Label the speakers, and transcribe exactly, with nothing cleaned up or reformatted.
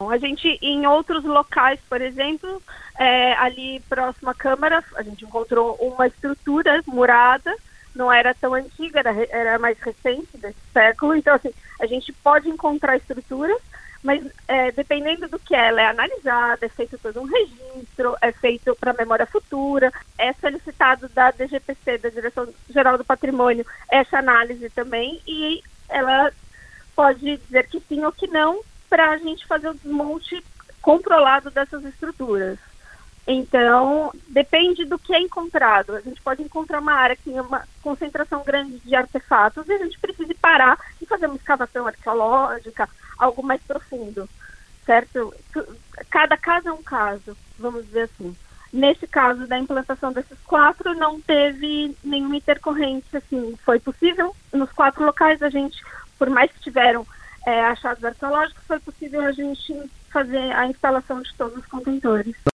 Speaker 1: A gente, em outros locais, por exemplo, é, ali próximo à Câmara, a gente encontrou uma estrutura murada, não era tão antiga, era, era mais recente desse século, então assim, a gente pode encontrar estruturas, mas é, dependendo do que ela é analisada, é feito todo um registro, é feito para memória futura, é solicitado da D G P C, da Direção Geral do Patrimônio, essa análise também, e ela pode dizer que sim ou que não, para a gente fazer o desmonte controlado dessas estruturas. Então, depende do que é encontrado. A gente pode encontrar uma área que tem uma concentração grande de artefatos e a gente precisa parar e fazer uma escavação arqueológica, algo mais profundo, certo? Cada caso é um caso, vamos dizer assim. Nesse caso da implantação desses quatro, não teve nenhuma intercorrência, assim, foi possível. Nos quatro locais, a gente, por mais que tiveram é, achados arqueológicos, foi possível a gente fazer a instalação de todos os contentores.